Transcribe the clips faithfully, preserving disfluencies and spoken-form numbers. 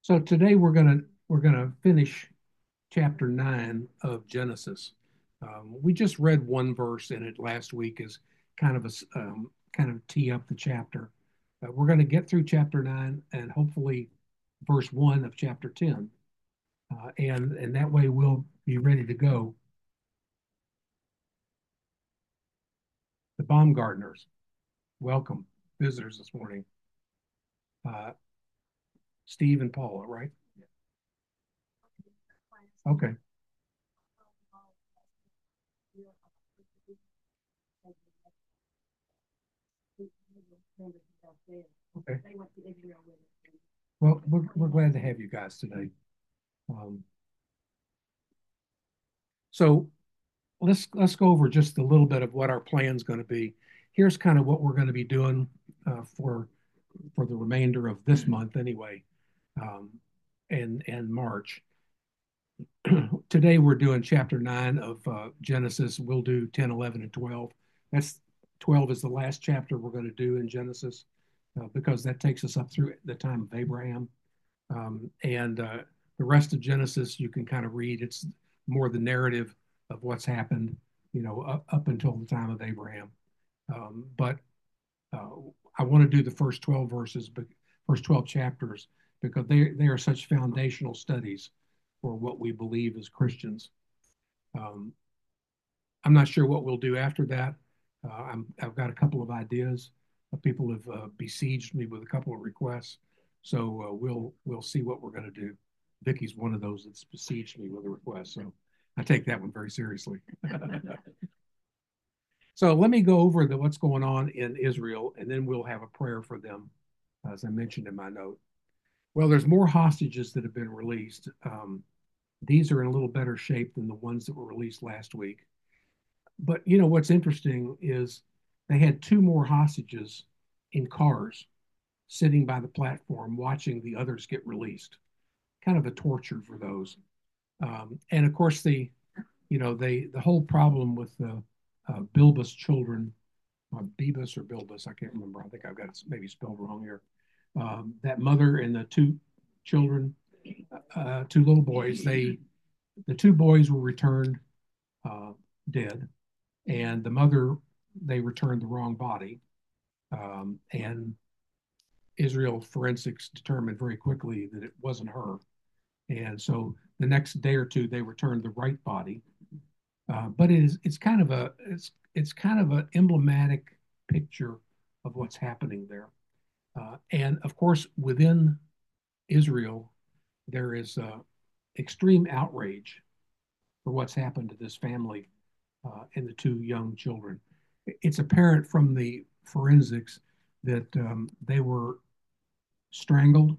So today we're gonna we're gonna finish chapter nine of Genesis. Um, we just read one verse in it last week as kind of a um, kind of tee up the chapter. Uh, we're going to get through chapter nine and hopefully verse one of chapter ten, uh, and and that way we'll be ready to go. The Baumgartners, welcome visitors this morning. Uh, Steve and Paula, right? Okay. Okay. Well, we're, we're glad to have you guys today. Um, so let's let's go over just a little bit of what our plan's going to be. Here's kind of what we're going to be doing uh, for for the remainder of this month, anyway, um, and and March. Today we're doing chapter nine of uh, Genesis. We'll do ten, eleven, and twelve. That's twelve is the last chapter we're going to do in Genesis uh, because that takes us up through the time of Abraham. Um, and uh, the rest of Genesis you can kind of read. It's more the narrative of what's happened, you know, up, up until the time of Abraham. Um, but uh, I want to do the first twelve verses, but first twelve chapters, because they they are such foundational studies for what we believe as Christians. Um, I'm not sure what we'll do after that. Uh, I'm, I've got a couple of ideas. Uh, people have uh, besieged me with a couple of requests, so uh, we'll we'll see what we're going to do. Vicky's one of those that's besieged me with a request, so I take that one very seriously. So let me go over the, what's going on in Israel, and then we'll have a prayer for them, as I mentioned in my note. Well, there's more hostages that have been released. Um, these are in a little better shape than the ones that were released last week. But you know what's interesting is they had two more hostages in cars sitting by the platform watching the others get released. Kind of a torture for those. Um, and of course, the you know they the whole problem with the uh, Bilbus children, uh, Bebus or Bilbus, I can't remember. I think I've got it maybe spelled wrong here. Um, that mother and the two children, uh, two little boys, they the two boys were returned uh, dead, and the mother they returned the wrong body, um, and Israel forensics determined very quickly that it wasn't her, and so the next day or two they returned the right body. Uh, but it is it's kind of a it's it's kind of an emblematic picture of what's happening there, uh, and of course within Israel there is uh, extreme outrage for what's happened to this family uh, and the two young children. It's apparent from the forensics that um, they were strangled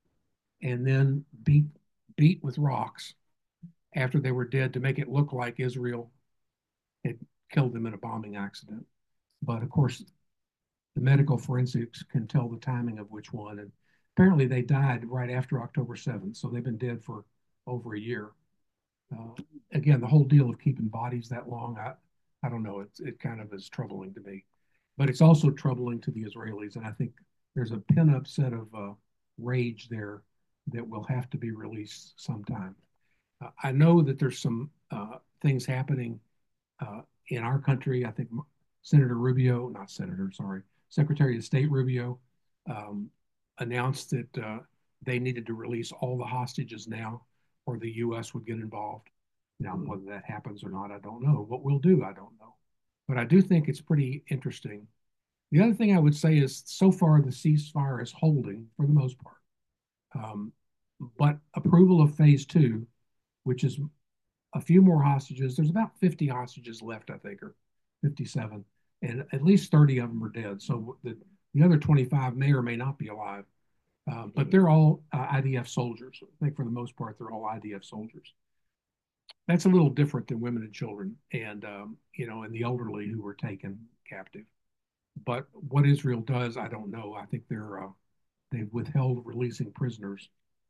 and then beat beat with rocks after they were dead to make it look like Israel had killed them in a bombing accident. But of course, the medical forensics can tell the timing of which one. And apparently, they died right after October seventh, so they've been dead for over a year. Uh, Again, the whole deal of keeping bodies that long, I, I don't know. It's, it kind of is troubling to me, but it's also troubling to the Israelis. And I think there's a pin-up set of uh, rage there that will have to be released sometime. Uh, I know that there's some uh, things happening uh, in our country. I think Senator Rubio, not Senator, sorry, Secretary of State Rubio um, announced that uh, they needed to release all the hostages now, or the U S would get involved. Now, whether that happens or not, I don't know. What we'll do, I don't know. But I do think it's pretty interesting. The other thing I would say is so far the ceasefire is holding for the most part. Um, but approval of phase two, which is a few more hostages. There's about fifty hostages left, I think, or fifty-seven, and at least thirty of them are dead. So the, the other twenty-five may or may not be alive, uh, but they're all uh, I D F soldiers. I think for the most part, they're all I D F soldiers. That's a little different than women and children, and um, you know, and the elderly who were taken captive. But what Israel does, I don't know. I think they're uh, they've withheld releasing prisoners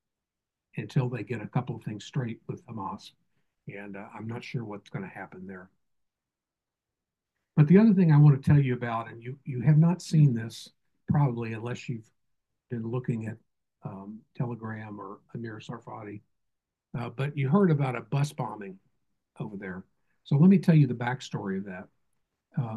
until they get a couple of things straight with Hamas. And uh, I'm not sure what's going to happen there. But the other thing I want to tell you about, and you, you have not seen this probably unless you've been looking at um, Telegram or Amir Sarfati. Uh, but you heard about a bus bombing over there. So let me tell you the backstory of that. Uh,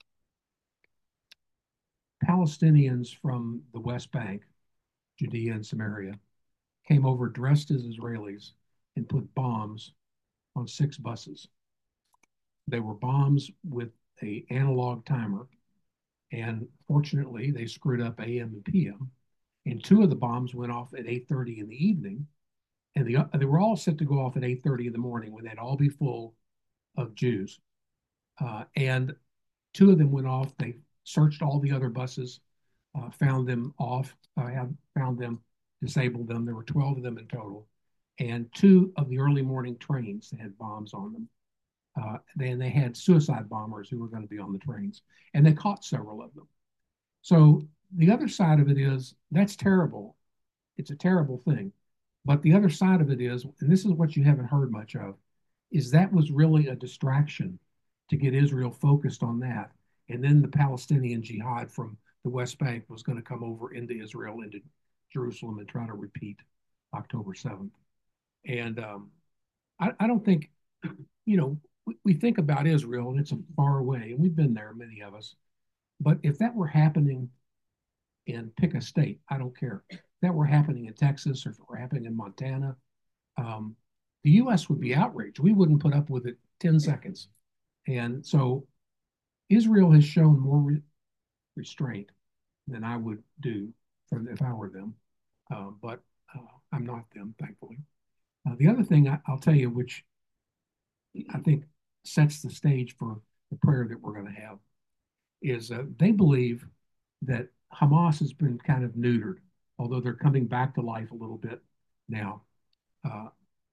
Palestinians from the West Bank, Judea and Samaria, came over dressed as Israelis and put bombs on six buses. They were bombs with a analog timer, and fortunately, they screwed up A M and P M. And two of the bombs went off at eight thirty in the evening, and the, they were all set to go off at eight thirty in the morning when they'd all be full of Jews. Uh, and two of them went off. They searched all the other buses, uh, found them off, uh, have, found them, disabled them. There were twelve of them in total. And two of the early morning trains that had bombs on them. Uh, then they had suicide bombers who were going to be on the trains, and they caught several of them. So the other side of it is that's terrible. It's a terrible thing. But the other side of it is, and this is what you haven't heard much of, is that was really a distraction to get Israel focused on that. And then the Palestinian jihad from the West Bank was going to come over into Israel, into Jerusalem, and try to repeat October seventh. And um, I, I don't think, you know, we, we think about Israel and it's far away, and we've been there, many of us. But if that were happening in, pick a state, I don't care. If that were happening in Texas or if it were happening in Montana, um, the U S would be outraged. We wouldn't put up with it ten seconds. And so Israel has shown more re- restraint than I would do for, if I were them. Uh, but uh, I'm not them, thankfully. Uh, the other thing I, I'll tell you, which I think sets the stage for the prayer that we're going to have, is uh, they believe that Hamas has been kind of neutered, although they're coming back to life a little bit now. Uh,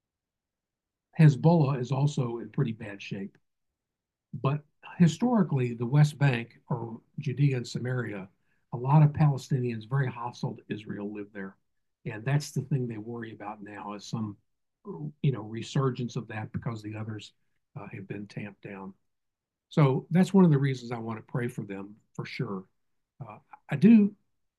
Hezbollah is also in pretty bad shape. But historically, the West Bank or Judea and Samaria, a lot of Palestinians very hostile to Israel live there. And that's the thing they worry about now is some, you know, resurgence of that because the others uh, have been tamped down. So that's one of the reasons I want to pray for them for sure. Uh, I do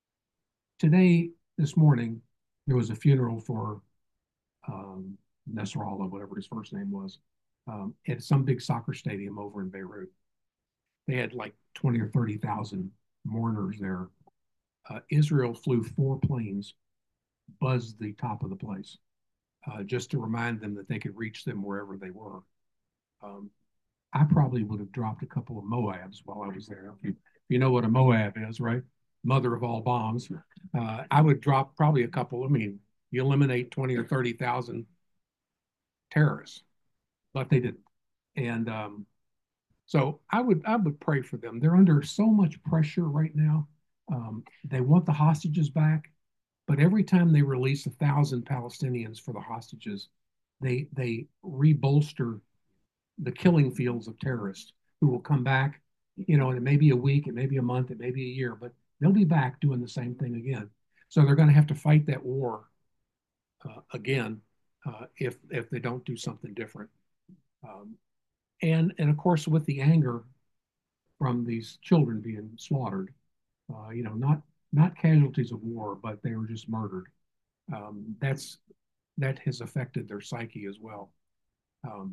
today, this morning, there was a funeral for um, Nasrallah, whatever his first name was, um, at some big soccer stadium over in Beirut. They had like twenty or thirty thousand mourners there. Uh, Israel flew four planes, buzzed the top of the place, uh, just to remind them that they could reach them wherever they were. Um, I probably would have dropped a couple of Moabs while I was there. If you, if you know what a Moab is, right? Mother of all bombs. Uh, I would drop probably a couple. I mean, you eliminate twenty or thirty thousand terrorists, but they didn't. And um, so I would I would pray for them. They're under so much pressure right now. Um, they want the hostages back, but every time they release a thousand Palestinians for the hostages, they they rebolster the killing fields of terrorists who will come back. You know, and it may be a week, it may be a month, it may be a year, but they'll be back doing the same thing again. So they're going to have to fight that war uh, again uh, if if they don't do something different. Um, and and of course, with the anger from these children being slaughtered, uh, you know, not not casualties of war, but they were just murdered. Um, that's that has affected their psyche as well. Um,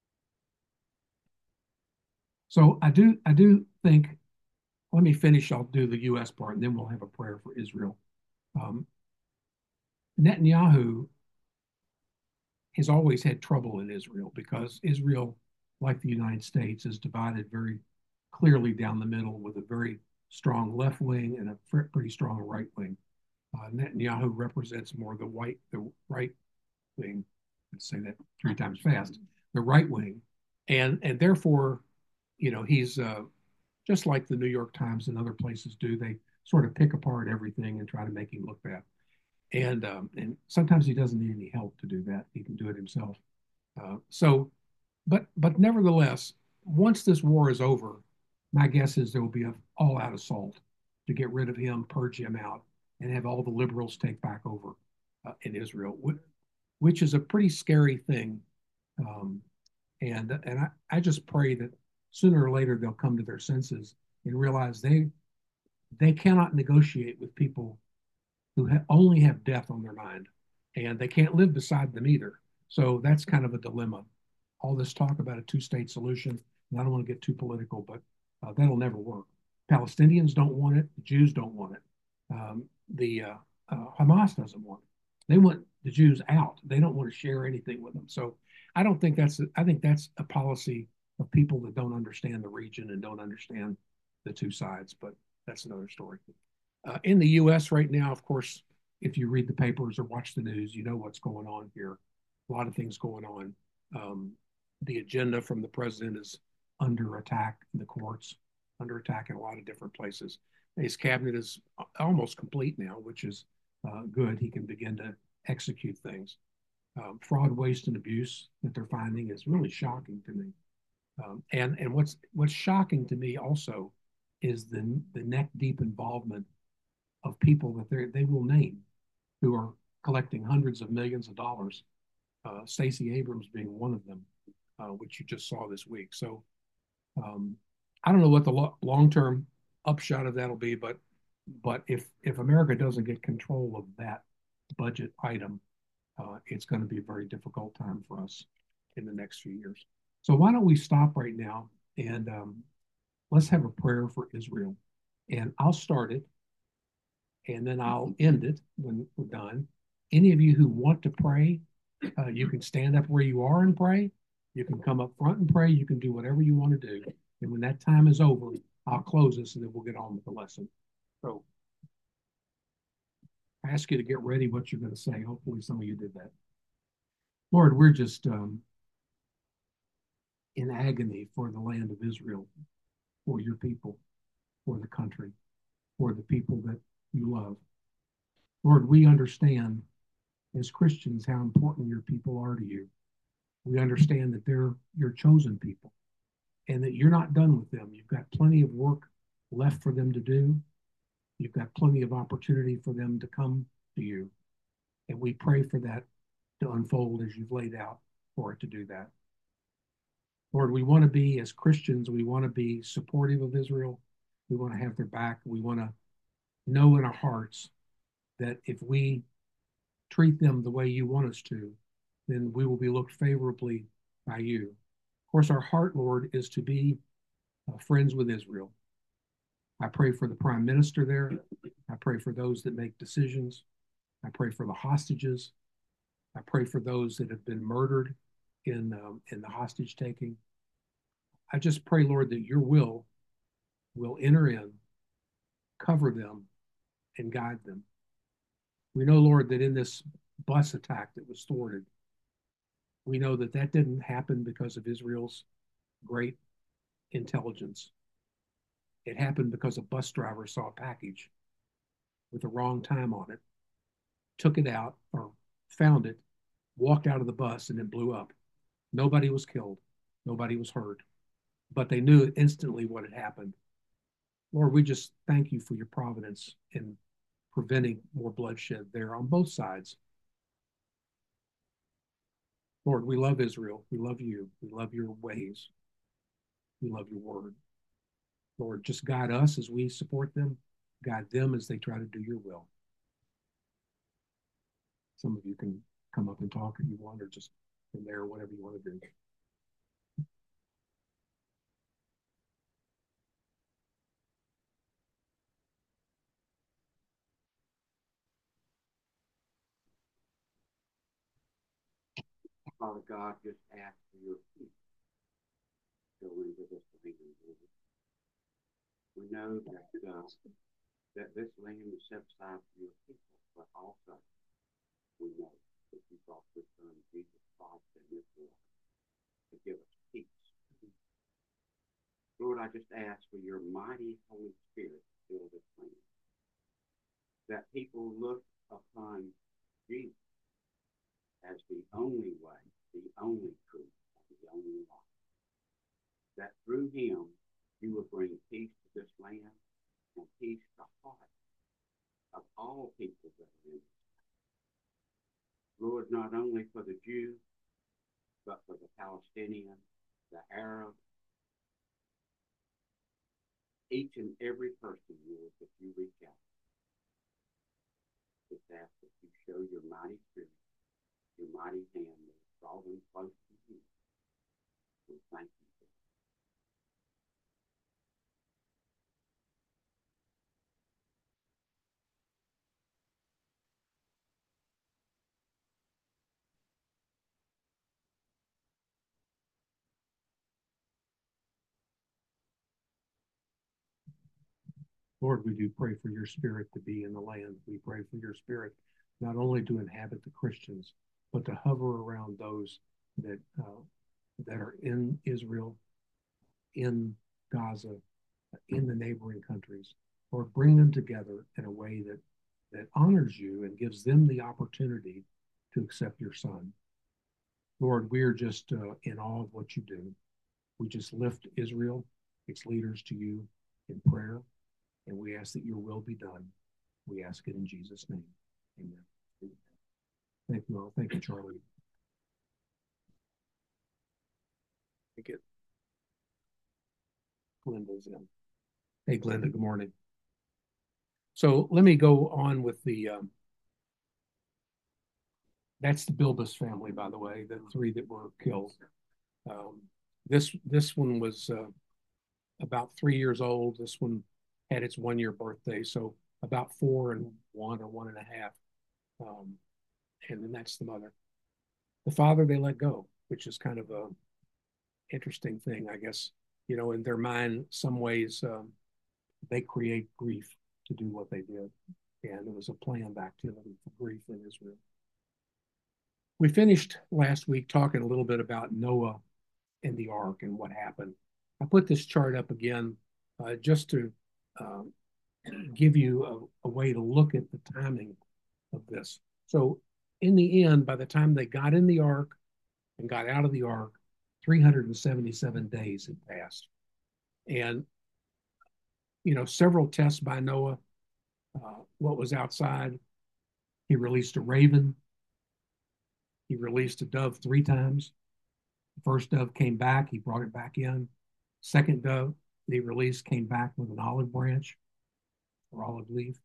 so I do I do think. Let me finish. I'll do the U S part, and then we'll have a prayer for Israel. Um, Netanyahu has always had trouble in Israel because Israel, like the United States, is divided very clearly down the middle with a very strong left wing and a pretty strong right wing. Uh, Netanyahu represents more the white, the right wing. Let's say that three times fast. The right wing, and and therefore, you know, he's uh, just like the New York Times and other places do. They sort of pick apart everything and try to make him look bad. And um, and sometimes he doesn't need any help to do that. He can do it himself. Uh, so, but but nevertheless, once this war is over, my guess is there will be an all-out assault to get rid of him, purge him out, and have all the liberals take back over uh, in Israel, which is a pretty scary thing. Um, and and I, I just pray that sooner or later they'll come to their senses and realize they they cannot negotiate with people who ha only have death on their mind, and they can't live beside them either. So that's kind of a dilemma. All this talk about a two-state solution, and I don't want to get too political, but uh, that'll never work. Palestinians don't want it. The Jews don't want it. Um, the uh, uh, Hamas doesn't want it. They want the Jews out. They don't want to share anything with them. So I don't think that's. A, I think that's a policy of people that don't understand the region and don't understand the two sides. But that's another story. Uh, in the U S right now, of course, if you read the papers or watch the news, you know what's going on here. A lot of things going on. Um, the agenda from the president is under attack in the courts, under attack in a lot of different places. His cabinet is almost complete now, which is uh, good. He can begin to execute things. Um, fraud, waste, and abuse that they're finding is really shocking to me. Um, and and what's what's shocking to me also is the the neck deep involvement of people that they they will name who are collecting hundreds of millions of dollars. Uh, Stacey Abrams being one of them, uh, which you just saw this week. So um, I don't know what the lo- long term upshot of that will be, but but if if America doesn't get control of that budget item, uh, it's going to be a very difficult time for us in the next few years. So why don't we stop right now and um, let's have a prayer for Israel. And I'll start it and then I'll end it when we're done. Any of you who want to pray, uh, you can stand up where you are and pray. You can come up front and pray. You can do whatever you want to do. And when that time is over, I'll close this and then we'll get on with the lesson. So I ask you to get ready what you're going to say. Hopefully, some of you did that. Lord, we're just um, in agony for the land of Israel, for your people, for the country, for the people that you love. Lord, we understand as Christians how important your people are to you. We understand that they're your chosen people and that you're not done with them. You've got plenty of work left for them to do. You've got plenty of opportunity for them to come to you. And we pray for that to unfold as you've laid out for it to do that. Lord, we want to be, as Christians, we want to be supportive of Israel. We want to have their back. We want to know in our hearts that if we treat them the way you want us to, then we will be looked favorably by you. Of course, our heart, Lord, is to be uh, friends with Israel. I pray for the prime minister there. I pray for those that make decisions. I pray for the hostages. I pray for those that have been murdered in, um, in the hostage taking. I just pray, Lord, that your will will enter in, cover them, and guide them. We know, Lord, that in this bus attack that was thwarted, we know that that didn't happen because of Israel's great intelligence. It happened because a bus driver saw a package with the wrong time on it, took it out or found it, walked out of the bus, and it blew up. Nobody was killed. Nobody was hurt. But they knew instantly what had happened. Lord, we just thank you for your providence in preventing more bloodshed there on both sides. Lord, we love Israel. We love you. We love your ways. We love your word. Lord, just guide us as we support them. Guide them as they try to do your will. Some of you can come up and talk if you want, or just from there, whatever you want to do. Father God, just ask for your peace to go into this land. We know that uh, that this land is set aside for your people, but also we know that you brought your Son Jesus Christ in this world to give us peace. Lord, I just ask for your mighty Holy Spirit to fill this land, that people look upon Jesus as the only way, the only truth, and the only life. That through him you will bring peace to this land and peace to the heart of all people that are in it. Lord, not only for the Jew, but for the Palestinian, the Arab, each and every person, Lord, that you reach out to ask that you show your mighty spirit, your mighty hand that is drawing close to you. We thank you. Lord, we do pray for your spirit to be in the land. We pray for your spirit not only to inhabit the Christians, but to hover around those that uh, that are in Israel, in Gaza, in the neighboring countries. Lord, bring them together in a way that that honors you and gives them the opportunity to accept your Son. Lord, we are just uh, in awe of what you do. We just lift Israel, its leaders, to you in prayer. And we ask that your will be done. We ask it in Jesus' name. Amen. Thank you all. Thank you, Charlie. Thank you. Glenda's in. Hey, Glenda, good morning. So let me go on with the, um, that's the Bilbus family, by the way, the three that were killed. Um, this, this one was uh, about three years old. This one had its one year birthday. So about four and one or one and a half. Um, and then that's the mother. The father they let go, which is kind of a interesting thing, I guess. You know, in their mind, some ways um, they create grief to do what they did, and it was a planned activity for grief in Israel. We finished last week talking a little bit about Noah and the ark and what happened. I put this chart up again uh, just to um, give you a, a way to look at the timing of this. So in the end, by the time they got in the ark and got out of the ark, three hundred seventy-seven days had passed. And, you know, several tests by Noah, uh, what was outside. He released a raven. He released a dove three times. The first dove came back. He brought it back in. Second dove that he released came back with an olive branch or olive leaf.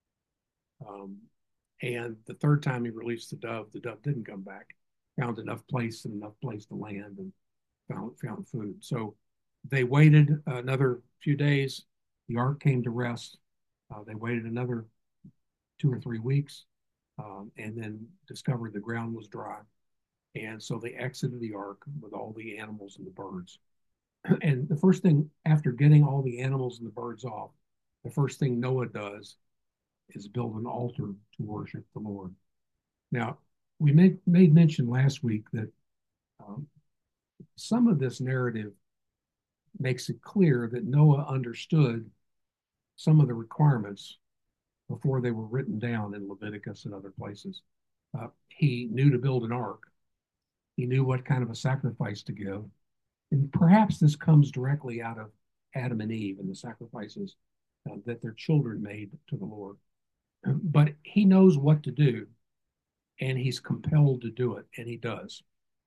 Um, and the third time he released the dove, the dove didn't come back. Found enough place and enough place to land and found found food. So they waited another few days. The ark came to rest. Uh, they waited another two or three weeks, um, and then discovered the ground was dry. And so they exited the ark with all the animals and the birds. And the first thing, after getting all the animals and the birds off, the first thing Noah does is build an altar to worship the Lord. Now, we made, made mention last week that um, some of this narrative makes it clear that Noah understood some of the requirements before they were written down in Leviticus and other places. Uh, he knew to build an ark. He knew what kind of a sacrifice to give. And perhaps this comes directly out of Adam and Eve and the sacrifices uh, that their children made to the Lord. But he knows what to do, and he's compelled to do it, and he does.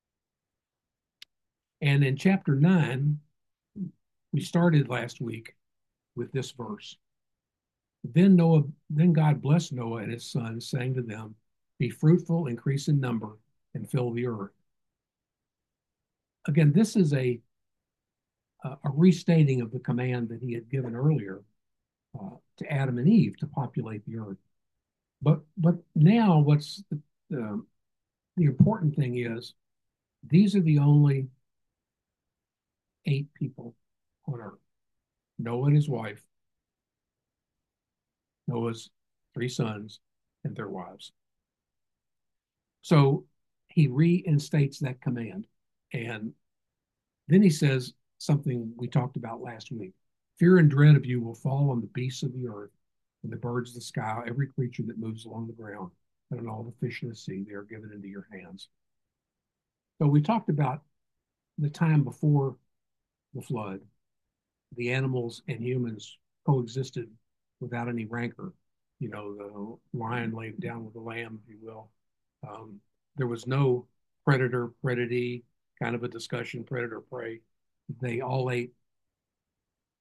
And in chapter nine, we started last week with this verse. Then Noah, then God blessed Noah and his sons, saying to them, "Be fruitful, increase in number, and fill the earth." Again, this is a a restating of the command that he had given earlier uh, to Adam and Eve to populate the earth. But but now, what's the, the the important thing is, these are the only eight people on earth: Noah and his wife, Noah's three sons, and their wives. So he reinstates that command. And then he says something we talked about last week. Fear and dread of you will fall on the beasts of the earth and the birds of the sky, every creature that moves along the ground, and on all the fish in the sea. They are given into your hands. So we talked about the time before the flood. The animals and humans coexisted without any rancor. You know, the lion laid down with the lamb, if you will. Um, there was no predator, predity kind of a discussion, predator, prey. They all ate,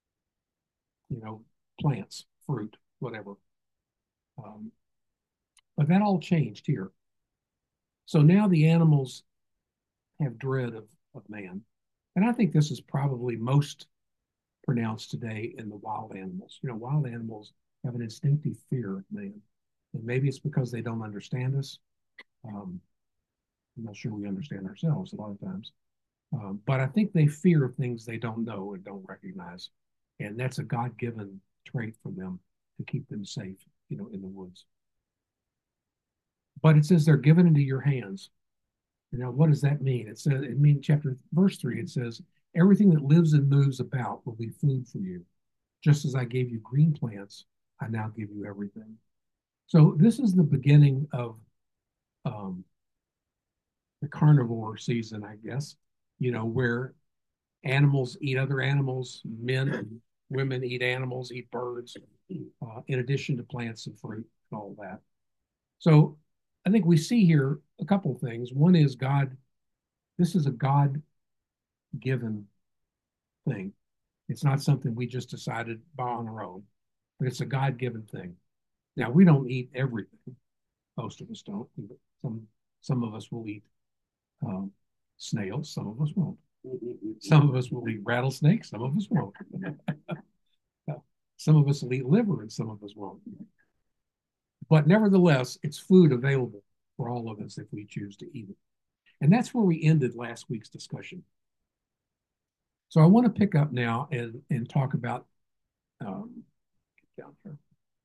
you know, plants, fruit, whatever. Um, But that all changed here. So now the animals have dread of, of man. And I think this is probably most pronounced today in the wild animals. You know, wild animals have an instinctive fear of man. And maybe it's because they don't understand us. Um, I'm not sure we understand ourselves a lot of times. Um, but I think they fear things they don't know and don't recognize. And that's a God given trait for them to keep them safe, you know, in the woods. But it says they're given into your hands. You know, what does that mean? It says, it means chapter, verse three, it says, everything that lives and moves about will be food for you. Just as I gave you green plants, I now give you everything. So this is the beginning of um, the carnivore season, I guess, you know, where animals eat other animals, men and women eat animals, eat birds, uh, in addition to plants and fruit and all that. So I think we see here a couple of things. One is God, this is a God given thing. It's not something we just decided on our own, but it's a God given thing. Now, we don't eat everything. Most of us don't. Some, some of us will eat um, snails, some of us won't. Some of us will eat rattlesnakes, some of us won't. Some of us will eat liver and some of us won't. But nevertheless, it's food available for all of us if we choose to eat it. And that's where we ended last week's discussion. So I want to pick up now and, and talk about um, down here,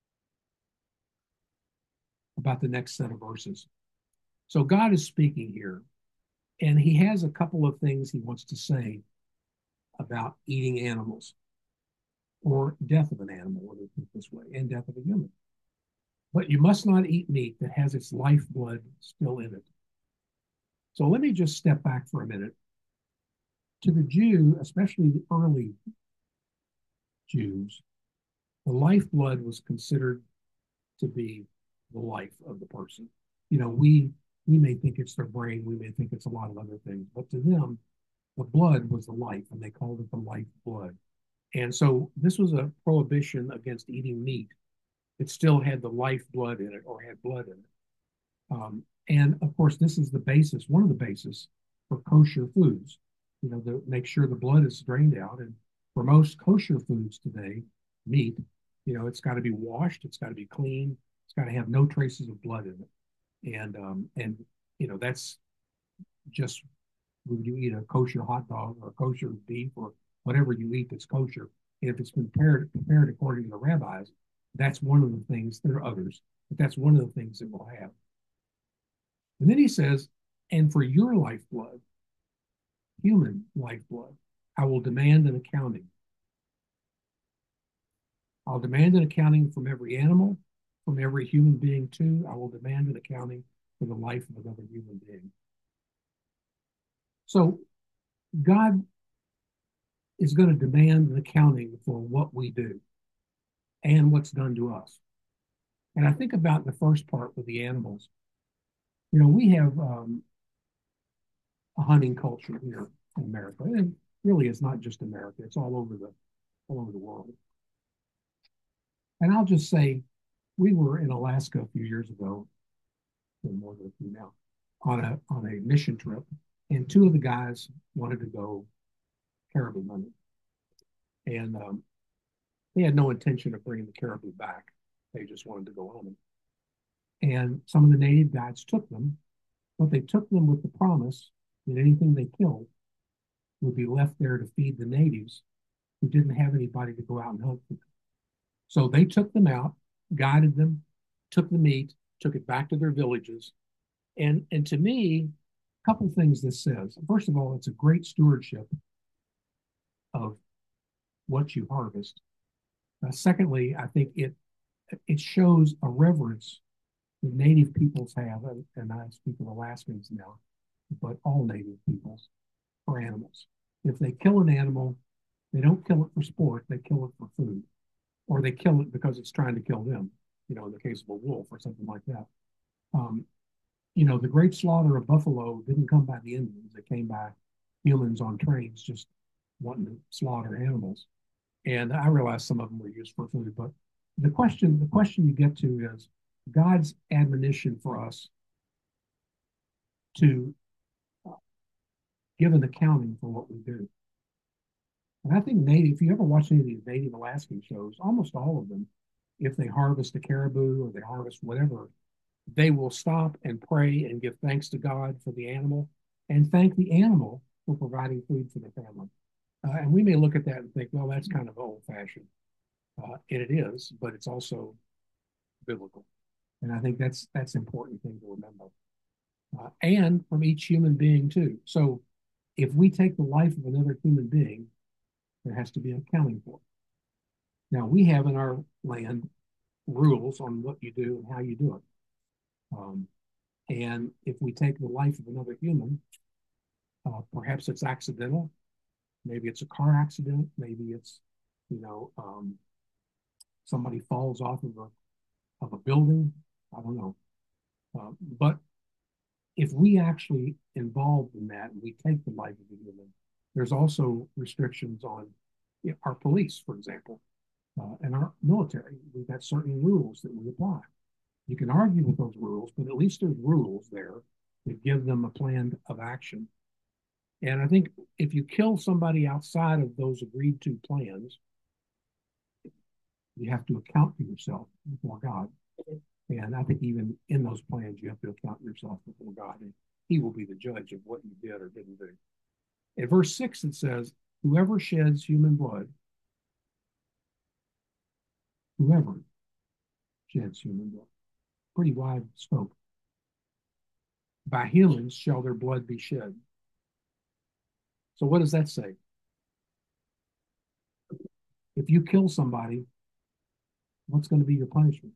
about the next set of verses. So God is speaking here, and he has a couple of things he wants to say about eating animals or death of an animal, let me put it this way, and death of a human. But you must not eat meat that has its lifeblood still in it. So let me just step back for a minute. To the Jew, especially the early Jews, the lifeblood was considered to be the life of the person. You know, we we may think it's their brain, we may think it's a lot of other things, but to them, the blood was the life, and they called it the lifeblood. And so this was a prohibition against eating meat. It still had the lifeblood in it or had blood in it. Um, and of course, this is the basis, one of the basis for kosher foods, you know, to make sure the blood is drained out. And for most kosher foods today, meat, you know, it's got to be washed, it's got to be clean, it's got to have no traces of blood in it. And, um, and, you know, that's just when you eat a kosher hot dog or kosher beef or whatever you eat that's kosher, if it's been prepared, prepared according to the rabbis, that's one of the things. There are others, but that's one of the things it will have. And then he says, and for your lifeblood, human lifeblood, I will demand an accounting. I'll demand an accounting from every animal, from every human being too. I will demand an accounting for the life of another human being. So God is going to demand an accounting for what we do and what's done to us. And I think about the first part with the animals. You know, we have um, a hunting culture here in America, and really, it's not just America; it's all over the all over the world. And I'll just say, we were in Alaska a few years ago, more than a few now, on a on a mission trip, and two of the guys wanted to go caribou hunting, and um, they had no intention of bringing the caribou back. They just wanted to go hunting. And some of the native guides took them, but they took them with the promise that anything they killed would be left there to feed the natives who didn't have anybody to go out and hunt for them. So they took them out, guided them, took the meat, took it back to their villages. And, and to me, a couple of things this says. First of all, it's a great stewardship of what you harvest. Uh, secondly, I think it it shows a reverence that native peoples have, and, and I speak of Alaskans now, but all native peoples, for animals. If they kill an animal, they don't kill it for sport, they kill it for food. Or they kill it because it's trying to kill them, you know, in the case of a wolf or something like that. Um, you know, the great slaughter of buffalo didn't come by the Indians, it came by humans on trains just wanting to slaughter animals. And I realize some of them were used for food, but the question, the question you get to is, God's admonition for us to give an accounting for what we do. And I think native, if you ever watch any of these Native Alaskan shows, almost all of them, if they harvest a caribou or they harvest whatever, they will stop and pray and give thanks to God for the animal and thank the animal for providing food for the family. Uh, and we may look at that and think, well, that's kind of old fashioned. Uh, and it is, but it's also biblical. And I think that's that's an important thing to remember. Uh, and from each human being too. So if we take the life of another human being, there has to be an accounting for it. Now we have in our land rules on what you do and how you do it. Um, and if we take the life of another human, uh, perhaps it's accidental, maybe it's a car accident, maybe it's, you know, um, somebody falls off of a of a building. I don't know, uh, but if we actually involved in that and we take the life of a human, there's also restrictions on you know, our police, for example, uh, and our military. We've got certain rules that we apply. You can argue with those rules, but at least there's rules there that give them a plan of action. And I think if you kill somebody outside of those agreed to plans, you have to account for yourself before God. And I think even in those plans, you have to account for yourself before God. And He will be the judge of what you did or didn't do. In verse six, it says, whoever sheds human blood, whoever sheds human blood, pretty wide scope. By humans shall their blood be shed. So what does that say? If you kill somebody, what's going to be your punishment?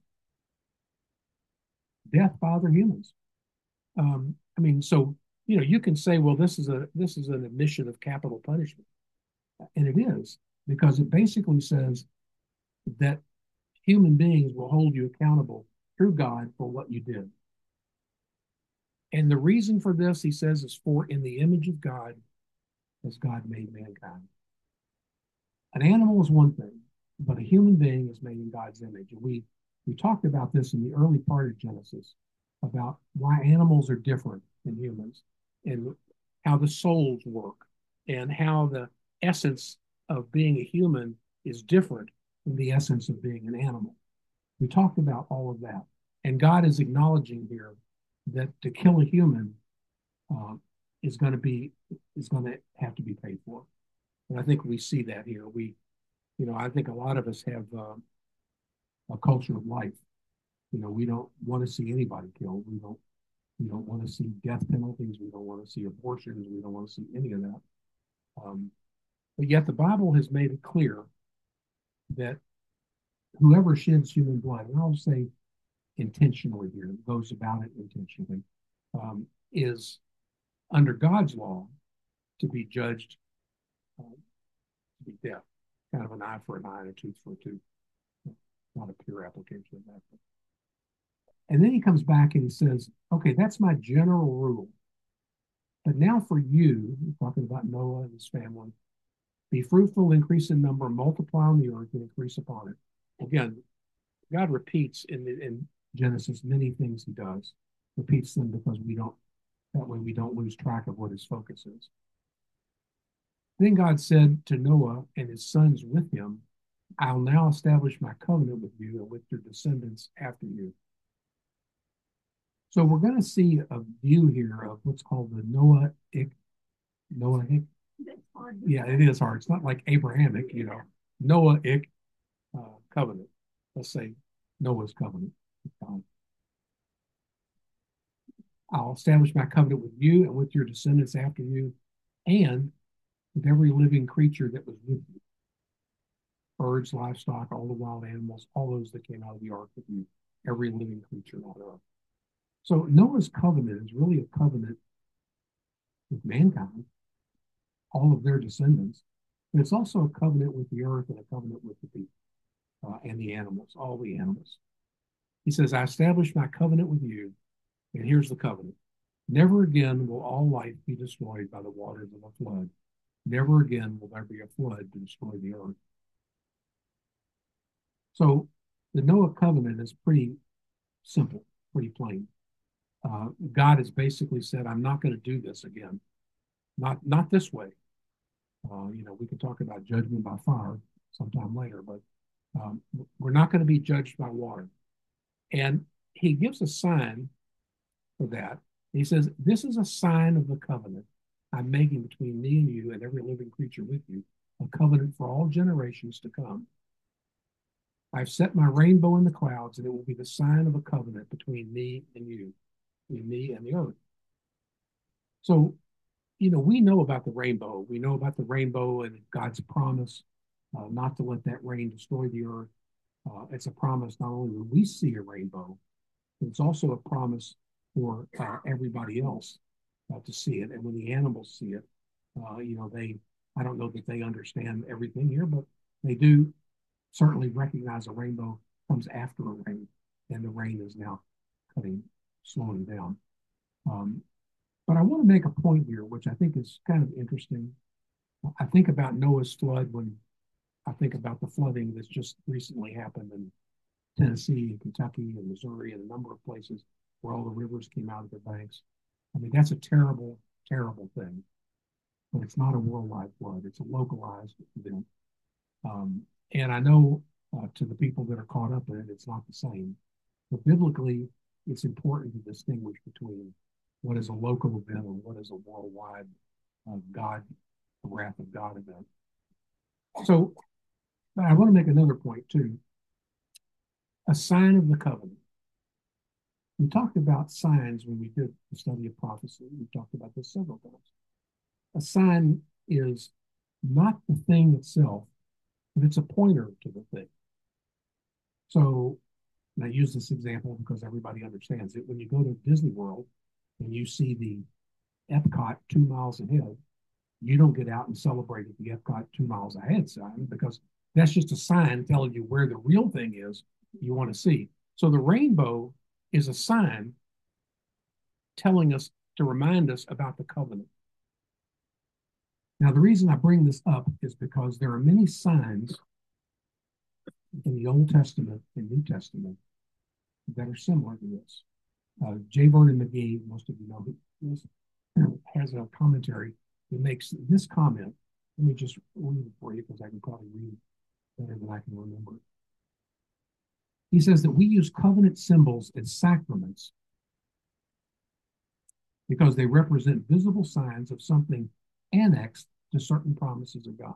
Death by other humans. Um, I mean, so you know, you can say, well, this is a this is an admission of capital punishment, and it is because it basically says that human beings will hold you accountable through God for what you did. And the reason for this, he says, is for in the image of God as God made mankind. An animal is one thing, but a human being is made in God's image. And we we talked about this in the early part of Genesis about why animals are different than humans and how the souls work and how the essence of being a human is different from the essence of being an animal. We talked about all of that. And God is acknowledging here that to kill a human uh, is going to be is going to have to be paid for. And I think we see that here. We, you know, I think a lot of us have uh, a culture of life. You know, we don't want to see anybody killed. We don't we don't want to see death penalties. We don't want to see abortions. We don't want to see any of that. Um, but yet the Bible has made it clear that whoever sheds human blood, and I'll say intentionally here, goes about it intentionally, um, is under God's law to be judged uh, to be death, kind of an eye for an eye and a tooth for a tooth. Not a pure application of that. And then he comes back and he says, okay, that's my general rule. But now for you, talking about Noah and his family, be fruitful, increase in number, multiply on the earth, and increase upon it. Again, God repeats in, the, in Genesis many things he does, repeats them because we don't, that way we don't lose track of what his focus is. Then God said to Noah and his sons with him, I'll now establish my covenant with you and with your descendants after you. So we're going to see a view here of what's called the Noahic, Noahic. That's hard. Yeah, it is hard. It's not like Abrahamic, you know, Noahic uh, covenant. Let's say Noah's covenant with God. I'll establish my covenant with you and with your descendants after you, and with every living creature that was with you. Birds, livestock, all the wild animals, all those that came out of the ark with you, every living creature on earth. So Noah's covenant is really a covenant with mankind, all of their descendants, but it's also a covenant with the earth and a covenant with the people uh, and the animals, all the animals. He says, I establish my covenant with you, and here's the covenant. Never again will all life be destroyed by the waters of a flood. Never again will there be a flood to destroy the earth. So the Noah covenant is pretty simple, pretty plain. Uh, God has basically said, I'm not going to do this again. Not, not this way. Uh, you know, we can talk about judgment by fire sometime later, but um, we're not going to be judged by water. And he gives a sign for that. He says, this is a sign of the covenant I'm making between me and you and every living creature with you, a covenant for all generations to come. I've set my rainbow in the clouds, and it will be the sign of a covenant between me and you, between me and the earth. So, you know, we know about the rainbow. We know about the rainbow and God's promise uh, not to let that rain destroy the earth. Uh, it's a promise not only when we see a rainbow, but it's also a promise for uh, everybody else uh, to see it. And when the animals see it, uh, you know, they, I don't know that they understand everything here, but they do certainly recognize a rainbow comes after a rain, and the rain is now cutting, slowing down. Um, but I want to make a point here, which I think is kind of interesting. I think about Noah's flood when I think about the flooding that's just recently happened in Tennessee and Kentucky and Missouri and a number of places where all the rivers came out of their banks. I mean, that's a terrible, terrible thing. But it's not a worldwide flood. It's a localized event. Um, and I know uh, to the people that are caught up in it, it's not the same. But biblically, it's important to distinguish between what is a local event and what is a worldwide uh, God, the wrath of God event. So I want to make another point too. A sign of the covenant. We talked about signs when we did the study of prophecy. We talked about this several times. A sign is not the thing itself, but it's a pointer to the thing. So, and I use this example because everybody understands it. When you go to Disney World and you see the Epcot two miles ahead, you don't get out and celebrate at the Epcot two miles ahead sign because that's just a sign telling you where the real thing is you want to see. So the rainbow is a sign telling us to remind us about the covenant. Now, the reason I bring this up is because there are many signs in the Old Testament and New Testament that are similar to this. Uh, J. Vernon McGee, most of you know, this, has a commentary that makes this comment. Let me just read it for you because I can probably read it better than I can remember it. He says that we use covenant symbols as sacraments because they represent visible signs of something annexed to certain promises of God.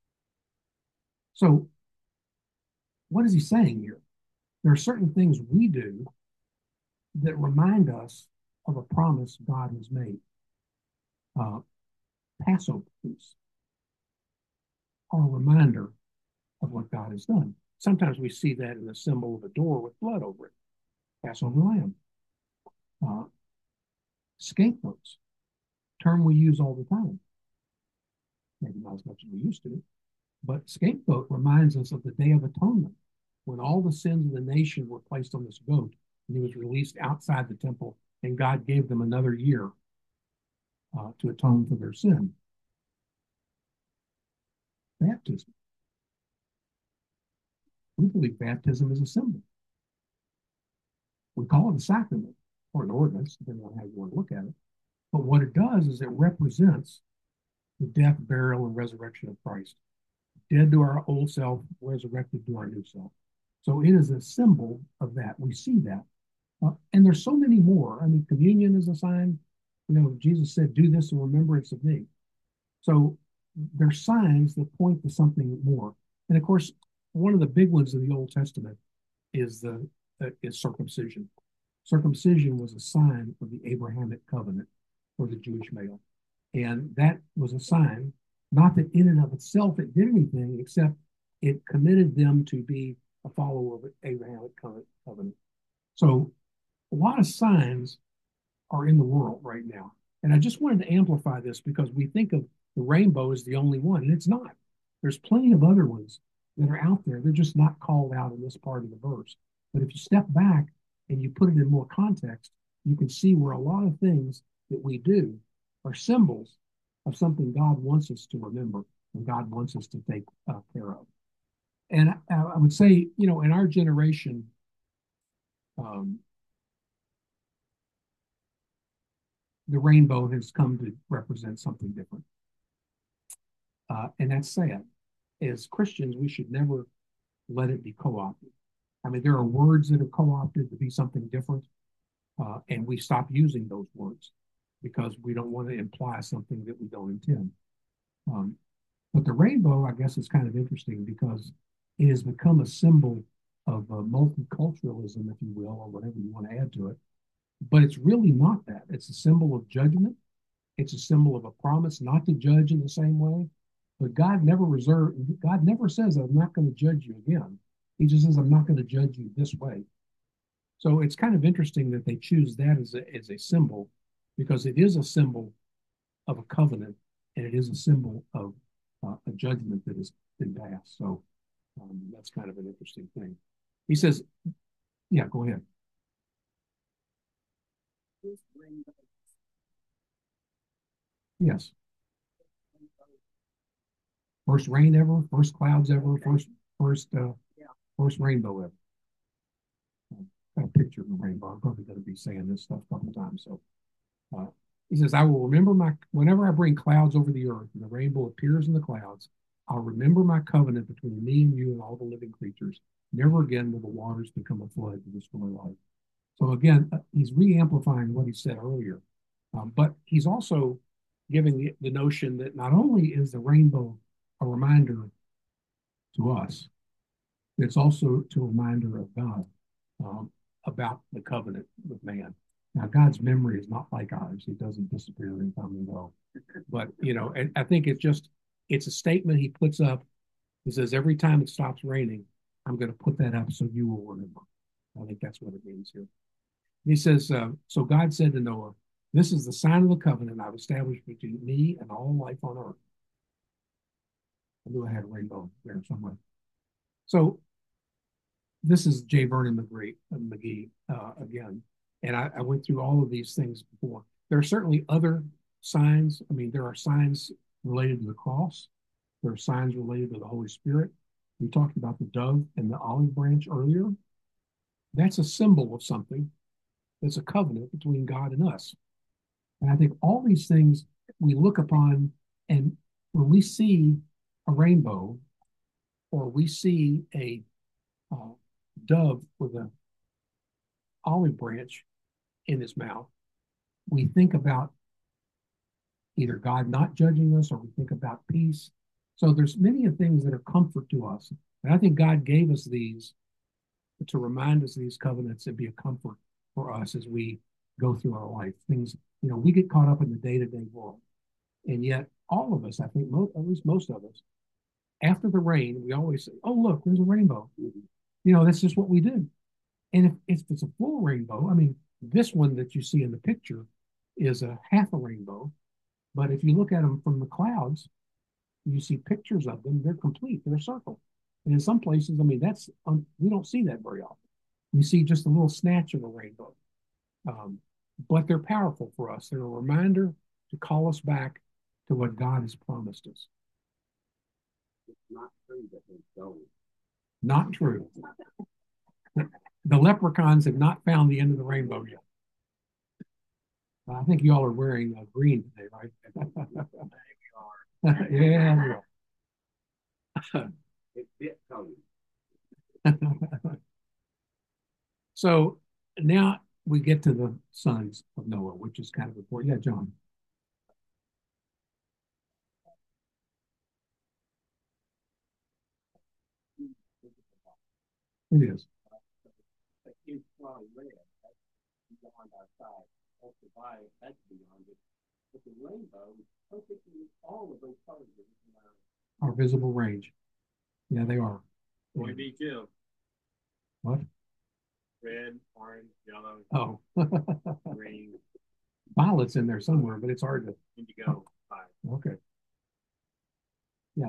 So, what is he saying here? There are certain things we do that remind us of a promise God has made. Uh, Passover feasts are a reminder of what God has done. Sometimes we see that in the symbol of a door with blood over it. Passover lamb. Uh, scapegoats, term we use all the time. Maybe not as much as we used to, but scapegoat reminds us of the Day of Atonement, when all the sins of the nation were placed on this goat, and he was released outside the temple, and God gave them another year uh, to atone for their sin. Baptism. We believe baptism is a symbol. We call it a sacrament or an ordinance, depending on how you want to look at it. But what it does is it represents the death, burial, and resurrection of Christ. Dead to our old self, resurrected to our new self. So it is a symbol of that. We see that. Uh, and there's so many more. I mean, communion is a sign. You know, Jesus said, do this in remembrance of me. So there's signs that point to something more. And of course, one of the big ones in the Old Testament is the uh, is circumcision. Circumcision was a sign of the Abrahamic covenant for the Jewish male. And that was a sign, not that in and of itself it did anything, except it committed them to be a follower of the Abrahamic covenant. So a lot of signs are in the world right now. And I just wanted to amplify this because we think of the rainbow as the only one, and it's not. There's plenty of other ones that are out there. They're just not called out in this part of the verse. But if you step back and you put it in more context, you can see where a lot of things that we do are symbols of something God wants us to remember and God wants us to take uh, care of. And I, I would say, you know, in our generation, um, the rainbow has come to represent something different. Uh, and that's sad. As Christians, we should never let it be co-opted. I mean, there are words that are co-opted to be something different, uh, and we stop using those words because we don't want to imply something that we don't intend. Um, but the rainbow, I guess, is kind of interesting because it has become a symbol of uh, multiculturalism, if you will, or whatever you want to add to it. But it's really not that. It's a symbol of judgment. It's a symbol of a promise not to judge in the same way. But God never reserved, God never says, I'm not going to judge you again. He just says, I'm not going to judge you this way. So it's kind of interesting that they choose that as a, as a symbol because it is a symbol of a covenant and it is a symbol of uh, a judgment that has been passed. So um, that's kind of an interesting thing. He says, yeah, go ahead. Yes. First rain ever, first clouds ever, first first uh, first rainbow ever. Got a picture of the rainbow. I'm probably going to be saying this stuff a couple times. So uh, he says, I will remember my, whenever I bring clouds over the earth and the rainbow appears in the clouds, I'll remember my covenant between me and you and all the living creatures. Never again will the waters become a flood to destroy life. So again, uh, he's re-amplifying what he said earlier. Um, but he's also giving the, the notion that not only is the rainbow a reminder to us, it's also to a reminder of God um, about the covenant with man. Now, God's memory is not like ours; it doesn't disappear and come and go. But you know, and I think it's just it's a statement he puts up. He says every time it stops raining, I'm going to put that up so you will remember. I think that's what it means here. He says, uh, so God said to Noah, "This is the sign of the covenant I've established between me and all life on earth." I knew I had a rainbow there somewhere. So this is J. Vernon McGee, uh, McGee uh, again. And I, I went through all of these things before. There are certainly other signs. I mean, there are signs related to the cross. There are signs related to the Holy Spirit. We talked about the dove and the olive branch earlier. That's a symbol of something. It's a covenant between God and us. And I think all these things we look upon, and when we see a rainbow or we see a uh, dove with an olive branch in his mouth, we think about either God not judging us or we think about peace. So there's many of things that are comfort to us. And I think God gave us these to remind us of these covenants and be a comfort for us as we go through our life. Things, you know, we get caught up in the day-to-day world. And yet all of us, I think most, at least most of us, after the rain, we always say, oh, look, there's a rainbow. You know, that's just what we do. And if, if it's a full rainbow, I mean, this one that you see in the picture is a half a rainbow. But if you look at them from the clouds, you see pictures of them, they're complete, they're a circle. And in some places, I mean, that's, um, we don't see that very often. We see just a little snatch of a rainbow. Um, but they're powerful for us. They're a reminder to call us back to what God has promised us. It's not true that there's gold. Not true. The leprechauns have not found the end of the rainbow yet. I think you all are wearing uh, green today, right? Yeah. It's bit cold. So now we get to the sons of Noah, which is kind of important. Yeah, John. It is. It's probably red. That's beyond our sight. That's the violet. That's beyond it. But the rainbow, perfectly all of those colors Our visible range. Yeah, they are. Boy, me too. What? Red, orange, yellow, Oh, green, violet's in there somewhere, but it's hard to. indigo, five. Okay. Yeah.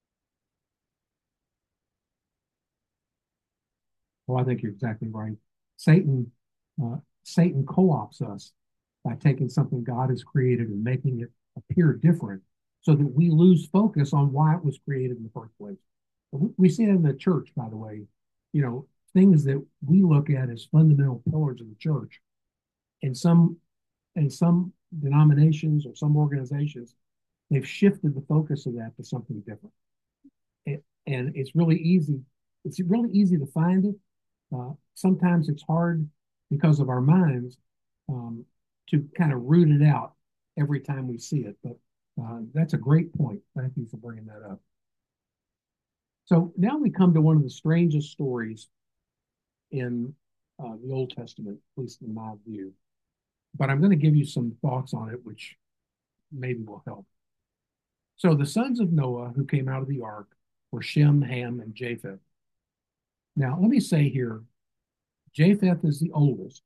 Well, I think you're exactly right. Satan, uh, Satan co-opts us by taking something God has created and making it appear different so that we lose focus on why it was created in the first place. We see it in the church, by the way, you know, things that we look at as fundamental pillars of the church. In some, in some denominations or some organizations, they've shifted the focus of that to something different. It, and it's really easy. It's really easy to find it. Uh, sometimes it's hard because of our minds um, to kind of root it out every time we see it. But uh, that's a great point. Thank you for bringing that up. So now we come to one of the strangest stories in uh, the Old Testament, at least in my view. But I'm going to give you some thoughts on it, which maybe will help. So the sons of Noah who came out of the ark were Shem, Ham, and Japheth. Now, let me say here, Japheth is the oldest,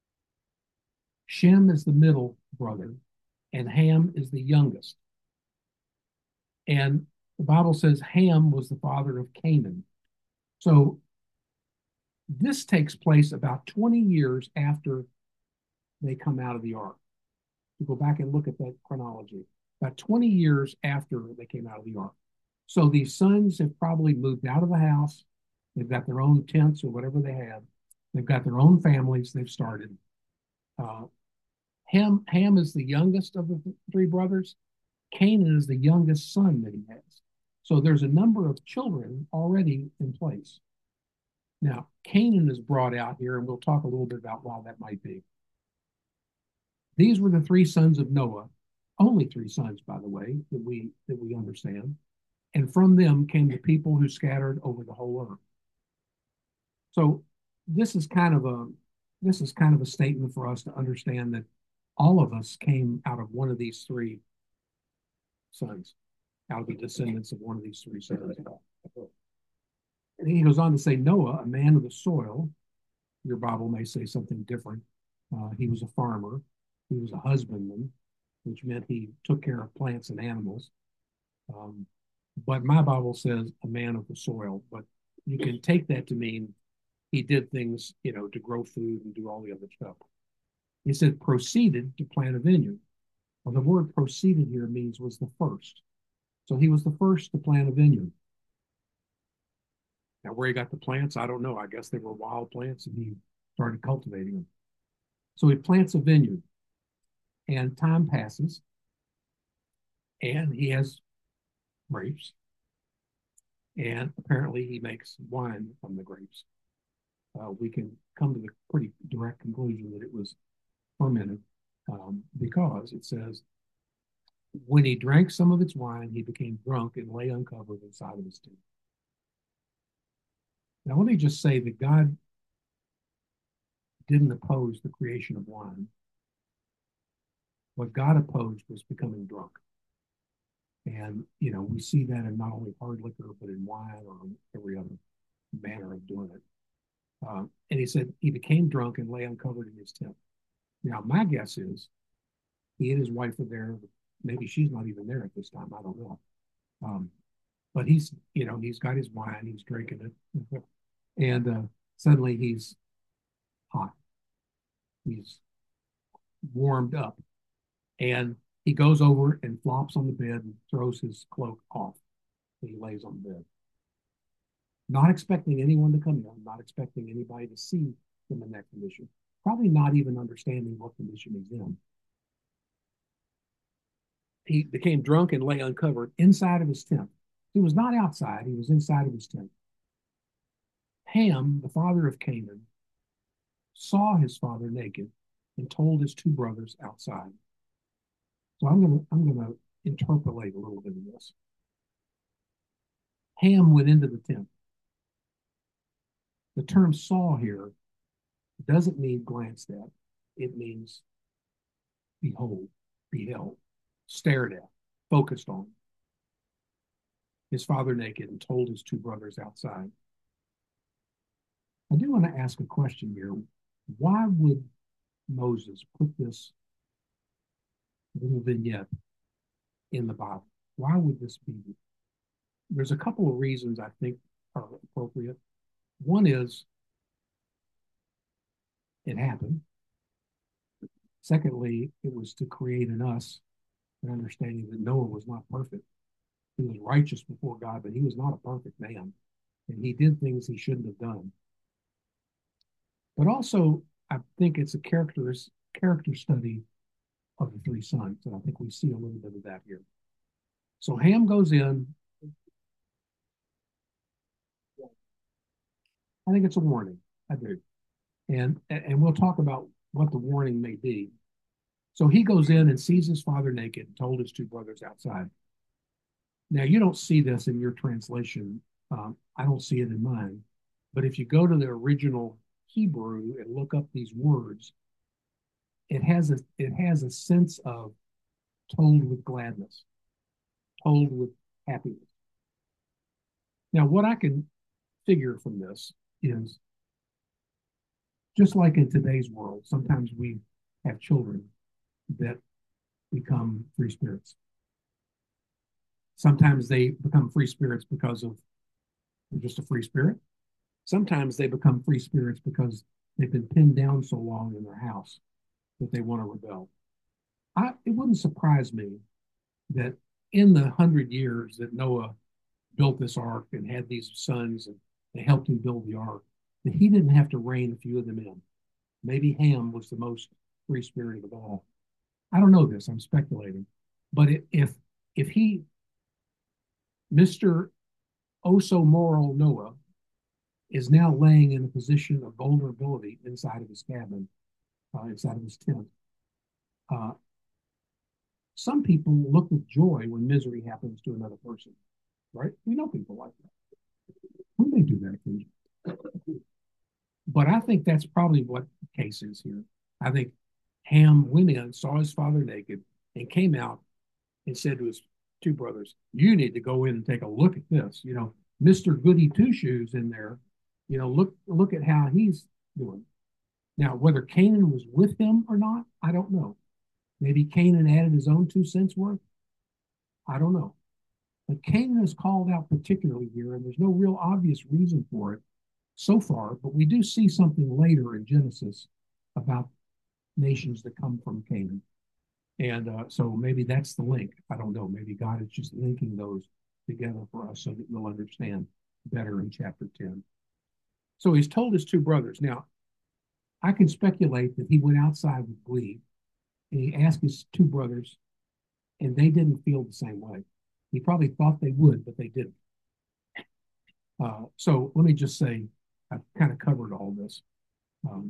Shem is the middle brother, and Ham is the youngest. And the Bible says Ham was the father of Canaan. So this takes place about twenty years after they come out of the ark. You go back and look at that chronology. About twenty years after they came out of the ark. So these sons have probably moved out of the house. They've got their own tents or whatever they have. They've got their own families they've started. Uh, Ham, Ham is the youngest of the three brothers. Canaan is the youngest son that he has. So there's a number of children already in place. Now, Canaan is brought out here, and we'll talk a little bit about why that might be. These were the three sons of Noah, only three sons, by the way, that we that we understand. And from them came the people who scattered over the whole earth. So this is kind of a this is kind of a statement for us to understand that all of us came out of one of these three sons, out of the descendants of one of these three sons. And he goes on to say, Noah, a man of the soil, your Bible may say something different. Uh, he was a farmer. He was a husbandman, which meant he took care of plants and animals. Um, but my Bible says a man of the soil. But you can take that to mean he did things, you know, to grow food and do all the other stuff. He said proceeded to plant a vineyard. Well, the word proceeded here means was the first. So he was the first to plant a vineyard. Now, where he got the plants, I don't know. I guess they were wild plants and he started cultivating them. So he plants a vineyard and time passes and he has grapes. And apparently he makes wine from the grapes. Uh, we can come to the pretty direct conclusion that it was fermented um, because it says, when he drank some of its wine, he became drunk and lay uncovered inside of his tent. Now, let me just say that God didn't oppose the creation of wine. What God opposed was becoming drunk. And, you know, we see that in not only hard liquor, but in wine or every other manner of doing it. Uh, and he said he became drunk and lay uncovered in his tent. Now, my guess is he and his wife are there. Maybe she's not even there at this time. I don't know. Um, but he's, you know, he's got his wine. He's drinking it. And uh, suddenly he's hot. He's warmed up. And he goes over and flops on the bed and throws his cloak off. And he lays on the bed. Not expecting anyone to come in, not expecting anybody to see him in that condition. Probably not even understanding what condition he's in. He became drunk and lay uncovered inside of his tent. He was not outside, he was inside of his tent. Ham, the father of Canaan, saw his father naked and told his two brothers outside. So I'm gonna I'm gonna interpolate a little bit of this. Ham went into the tent. The term saw here doesn't mean glanced at. It means behold, beheld, stared at, focused on. His father naked and told his two brothers outside. I do want to ask a question here. Why would Moses put this little vignette in the Bible? Why would this be? There's a couple of reasons I think are appropriate. One is it happened. Secondly, it was to create in us an understanding that Noah was not perfect. He was righteous before God, but he was not a perfect man. And he did things he shouldn't have done. But also, I think it's a character, character study of the three sons. And I think we see a little bit of that here. So Ham goes in. I think it's a warning. I do. And, and we'll talk about what the warning may be. So he goes in and sees his father naked and told his two brothers outside. Now, you don't see this in your translation. Um, I don't see it in mine. But if you go to the original Hebrew and look up these words, it has a it has a sense of told with gladness, told with happiness. Now, what I can figure from this is just like in today's world, sometimes we have children that become free spirits. Sometimes they become free spirits because of they're just a free spirit. Sometimes they become free spirits because they've been pinned down so long in their house that they want to rebel. I, it wouldn't surprise me that in the hundred years that Noah built this ark and had these sons and they helped him build the ark, that he didn't have to rein a few of them in. Maybe Ham was the most free spirited of all. I don't know this, I'm speculating. But if if he, Mister Oh so moral Noah, is now laying in a position of vulnerability inside of his cabin, uh, inside of his tent, uh, some people look with joy when misery happens to another person, right? We know people like that. We may do that occasionally. But I think that's probably what the case is here. I think Ham went in, saw his father naked, and came out and said to his two brothers, you need to go in and take a look at this. You know, Mister Goody Two Shoes in there, you know, look look at how he's doing. Now, whether Canaan was with him or not, I don't know. Maybe Canaan added his own two cents worth. I don't know. But Canaan is called out particularly here, and there's no real obvious reason for it so far, but we do see something later in Genesis about nations that come from Canaan. And uh, so maybe that's the link. I don't know. Maybe God is just linking those together for us so that we'll understand better in chapter ten. So he's told his two brothers. Now, I can speculate that he went outside with glee and he asked his two brothers, and they didn't feel the same way. He probably thought they would, but they didn't. Uh, so let me just say, I've kind of covered all this. Um,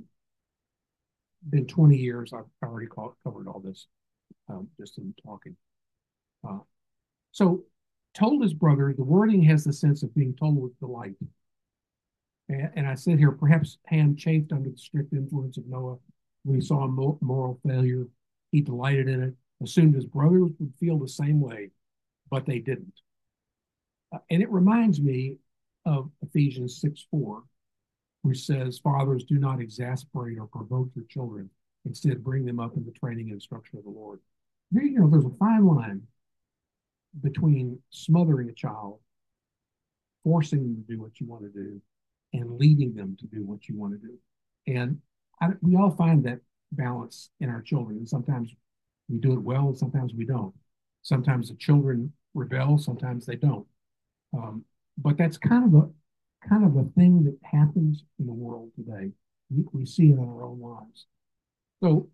been twenty years, I've already call, covered all this um, just in talking. Uh, so told his brother, the wording has the sense of being told with delight. And, and I said here, perhaps Ham chafed under the strict influence of Noah. When he saw a moral failure, he delighted in it, assumed his brothers would feel the same way, but they didn't. Uh, and it reminds me of Ephesians six four, which says, fathers, do not exasperate or provoke your children. Instead, bring them up in the training and instruction of the Lord. You know, there's a fine line between smothering a child, forcing them to do what you want to do, and leading them to do what you want to do. And I, we all find that balance in our children. And sometimes we do it well, and sometimes we don't. Sometimes the children rebel, sometimes they don't. Um, but that's kind of a kind of a thing that happens in the world today. We, we see it in our own lives. So,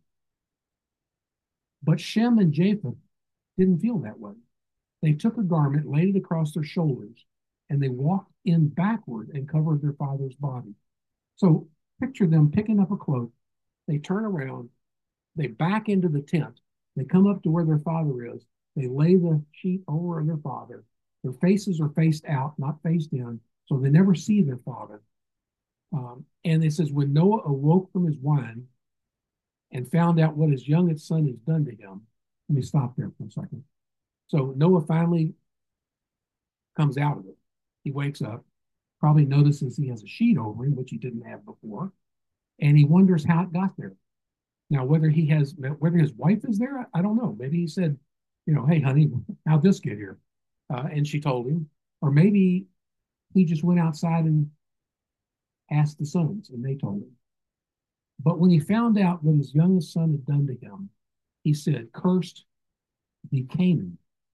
but Shem and Japheth didn't feel that way. They took a garment, laid it across their shoulders, and they walked in backward and covered their father's body. So picture them picking up a cloak. They turn around, they back into the tent. They come up to where their father is. They lay the sheet over their father. Their faces are faced out, not faced in, so they never see their father. Um, and it says, when Noah awoke from his wine and found out what his youngest son has done to him. Let me stop there for a second. So Noah finally comes out of it. He wakes up, probably notices he has a sheet over him, which he didn't have before, and he wonders how it got there. Now, whether he has, whether his wife is there, I don't know. Maybe he said, you know, hey, honey, how'd this get here? Uh, and she told him. Or maybe he just went outside and asked the sons, and they told him. But when he found out what his youngest son had done to him, he said, "Cursed be Canaan,"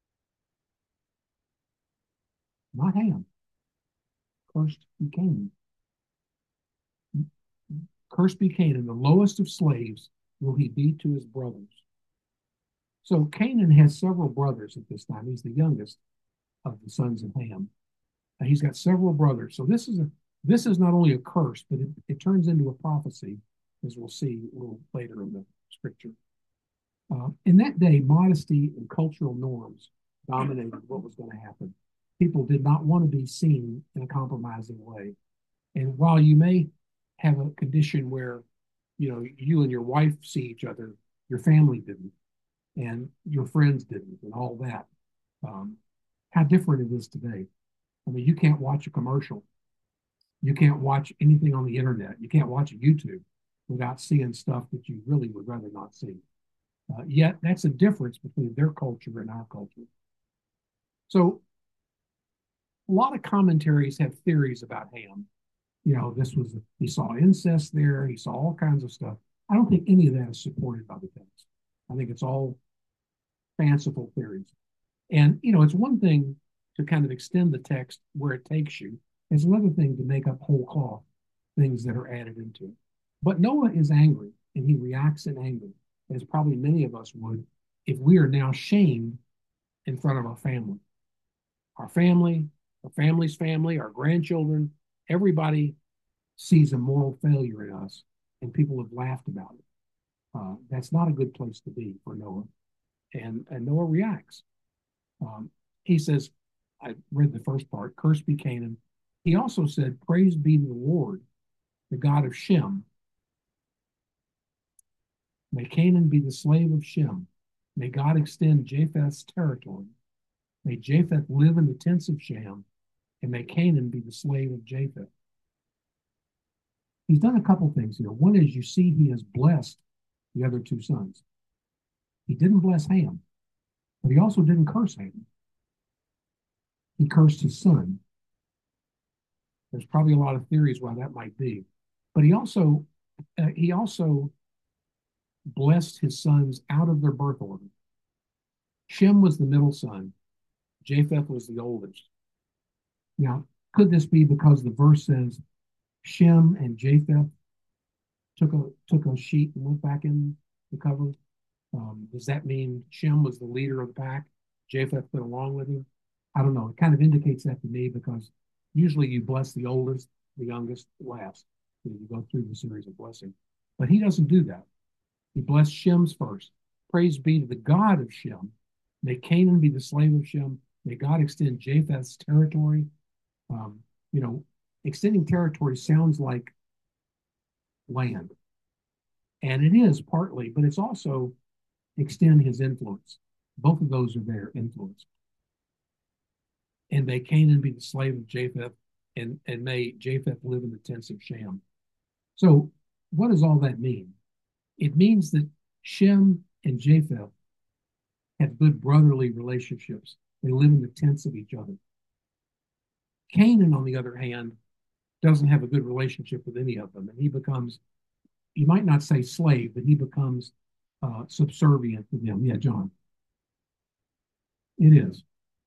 not Ham. Cursed be Canaan. Cursed be Canaan, the lowest of slaves will he be to his brothers. So Canaan has several brothers at this time. He's the youngest of the sons of Ham. And he's got several brothers. So this is a this is not only a curse, but it, it turns into a prophecy, as we'll see a little later in the scripture. Uh, in that day, modesty and cultural norms dominated what was going to happen. People did not want to be seen in a compromising way. And while you may have a condition where, you know, you and your wife see each other, your family didn't, and your friends didn't, and all that. Um, how different it is today. I mean, you can't watch a commercial. You can't watch anything on the internet. You can't watch a YouTube without seeing stuff that you really would rather not see. Uh, yet that's a difference between their culture and our culture. So a lot of commentaries have theories about Ham. You know, this was, he saw incest there, he saw all kinds of stuff. I don't think any of that is supported by the text. I think it's all fanciful theories. And, you know, it's one thing to kind of extend the text where it takes you. It's another thing to make up whole cloth things that are added into it. But Noah is angry, and he reacts in anger, as probably many of us would if we are now shamed in front of our family. Our family, our family's family, our grandchildren, everybody sees a moral failure in us, and people have laughed about it. Uh, that's not a good place to be for Noah. And, and Noah reacts. Um, he says, I read the first part, "Cursed be Canaan." He also said, "Praise be to the Lord, the God of Shem. May Canaan be the slave of Shem. May God extend Japheth's territory. May Japheth live in the tents of Shem, and may Canaan be the slave of Japheth." He's done a couple things here. One is you see he has blessed the other two sons. He didn't bless Ham, but he also didn't curse Ham. He cursed his son. There's probably a lot of theories why that might be, but he also uh, he also blessed his sons out of their birth order. Shem was the middle son. Japheth was the oldest. Now, could this be because the verse says Shem and Japheth took a took a sheet and went back in the cover? Um, does that mean Shem was the leader of the pack? Japheth went along with him? I don't know. It kind of indicates that to me because usually you bless the oldest, the youngest, last. You know, you go through the series of blessing. But he doesn't do that. He blessed Shem's first. Praise be to the God of Shem. May Canaan be the slave of Shem. May God extend Japheth's territory. Um, you know, extending territory sounds like land. And it is partly, but it's also extend his influence. Both of those are there, influence. And may Canaan be the slave of Japheth, and, and may Japheth live in the tents of Shem. So what does all that mean? It means that Shem and Japheth have good brotherly relationships. They live in the tents of each other. Canaan, on the other hand, doesn't have a good relationship with any of them, and he becomes, you might not say slave, but he becomes uh, subservient to them. Yeah, John. It is.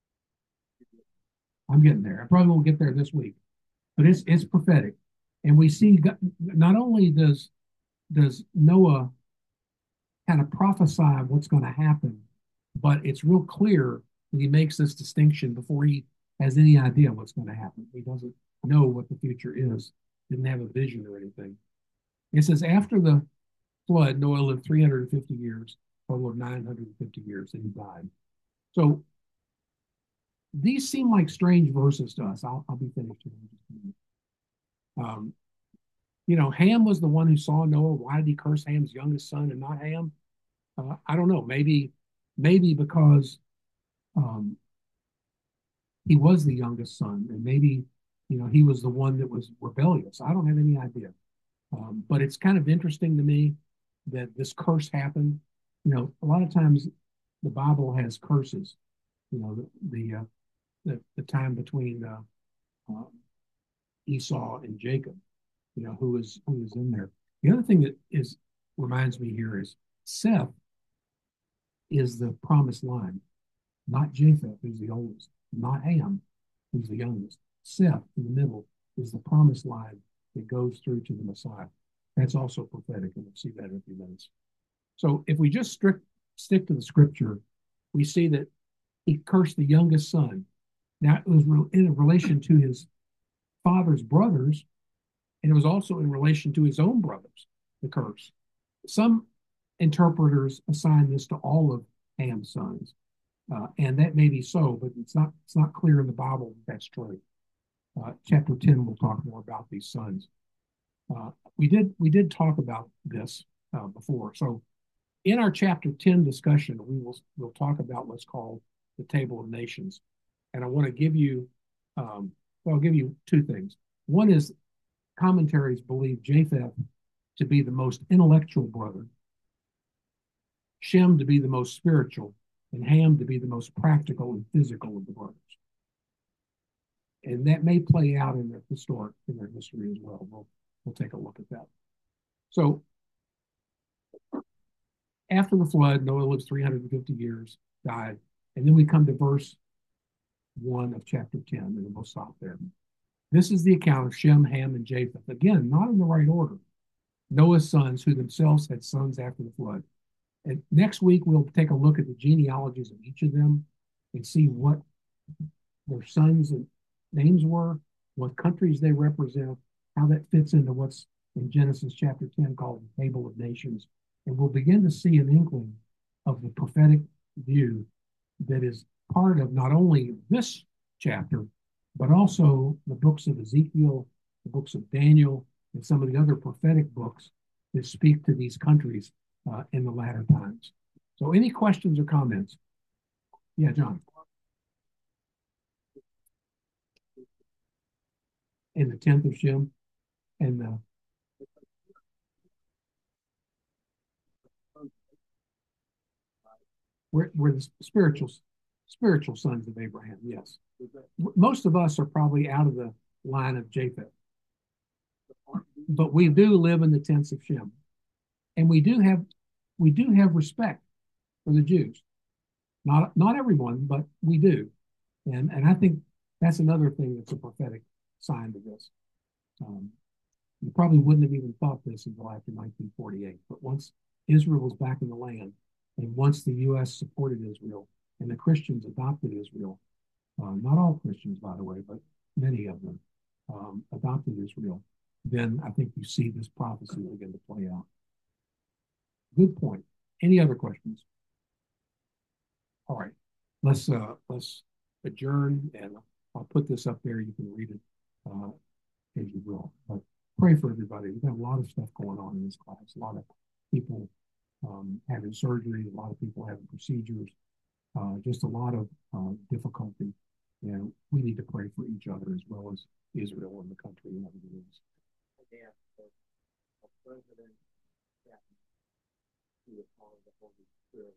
I'm getting there. I probably won't get there this week, but it's it's prophetic, and we see not only does does Noah kind of prophesy what's going to happen, but it's real clear that he makes this distinction before he has any idea what's going to happen. He doesn't know what the future is, didn't have a vision or anything. It says after the flood, Noah lived three hundred fifty years, total of nine hundred fifty years, and he died. So these seem like strange verses to us. I'll, I'll be finished in just a minute. Um, you know, Ham was the one who saw Noah. Why did he curse Ham's youngest son and not Ham? Uh, I don't know. Maybe, maybe because um, he was the youngest son, and maybe, you know, he was the one that was rebellious. I don't have any idea. Um, but it's kind of interesting to me that this curse happened. You know, a lot of times the Bible has curses. You know, the the uh, the, the time between uh, um, Esau and Jacob. You know, who is who is in there. The other thing that is reminds me here is Seth is the promised line, not Japheth, who's the oldest, not Ham, who's the youngest. Seth in the middle is the promised line that goes through to the Messiah. That's also prophetic, and we'll see that in a few minutes. So if we just strict, stick to the scripture, we see that he cursed the youngest son. Now, it was in relation to his father's brothers, and it was also in relation to his own brothers, the curse. Some interpreters assign this to all of Ham's sons, uh, and that may be so, but it's not, it's not clear in the Bible that that's true. Uh, chapter ten, we'll talk more about these sons. Uh, we did we did talk about this uh, before. So in our chapter ten discussion, we will we'll talk about what's called the Table of Nations. And I want to give you, um, well, I'll give you two things. One is commentaries believe Japheth to be the most intellectual brother, Shem to be the most spiritual, and Ham to be the most practical and physical of the brothers. And that may play out in their historic, in their history as well. We'll, we'll take a look at that. So after the flood, Noah lives three hundred fifty years, died. And then we come to verse one of chapter ten, and we'll stop there. This is the account of Shem, Ham, and Japheth. Again, not in the right order. Noah's sons, who themselves had sons after the flood. And next week, we'll take a look at the genealogies of each of them and see what their sons and names were, what countries they represent, how that fits into what's in Genesis chapter ten called the Table of Nations. And we'll begin to see an inkling of the prophetic view that is part of not only this chapter, but also the books of Ezekiel, the books of Daniel, and some of the other prophetic books that speak to these countries uh, in the latter times. So any questions or comments? Yeah, John. In the tenth of Shem, and the we're, we're the spiritual spiritual sons of Abraham. Yes, most of us are probably out of the line of Japheth, but we do live in the tents of Shem, and we do have we do have respect for the Jews. Not not everyone, but we do, and and I think that's another thing that's a prophetic sign to this. Um, you probably wouldn't have even thought this until after nineteen forty-eight, but once Israel was back in the land, and once the U S supported Israel and the Christians adopted Israel, uh, not all Christians, by the way, but many of them um, adopted Israel, then I think you see this prophecy begin to play out. Good point. Any other questions? All right, let's uh, let's adjourn, and I'll put this up there. You can read it uh, as you will. But pray for everybody. We've got a lot of stuff going on in this class. A lot of people um, having surgery, a lot of people having procedures, uh, just a lot of uh, difficulty. And we need to pray for each other as well as Israel and the country and everything else. Yeah, so a president, yeah, he would call the Holy Spirit.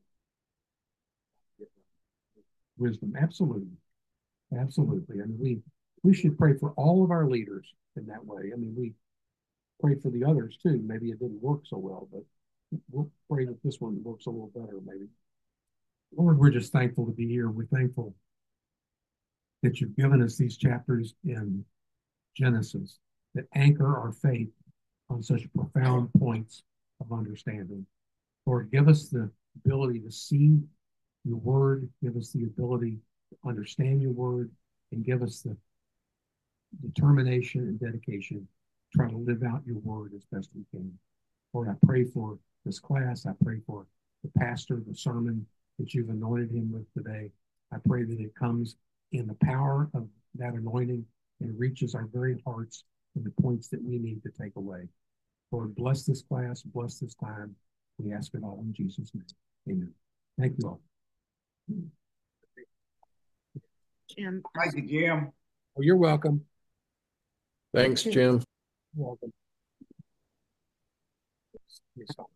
Wisdom, absolutely, absolutely. I mean, we we should pray for all of our leaders in that way. I mean, we pray for the others too. Maybe it didn't work so well, but we'll pray that this one works a little better, maybe. Lord, we're just thankful to be here. We're thankful that you've given us these chapters in Genesis that anchor our faith on such profound points of understanding. Lord, give us the ability to see your word, give us the ability to understand your word, and give us the determination and dedication to try to live out your word as best we can. Lord, I pray for this class. I pray for the pastor, the sermon that you've anointed him with today. I pray that it comes in the power of that anointing and reaches our very hearts and the points that we need to take away. Lord, bless this class, bless this time. We ask it all in Jesus' name. Amen. Thank you all. Jim. Thank you, Jim. Oh, you're welcome. Thanks, Jim. You're welcome. Yes, yes.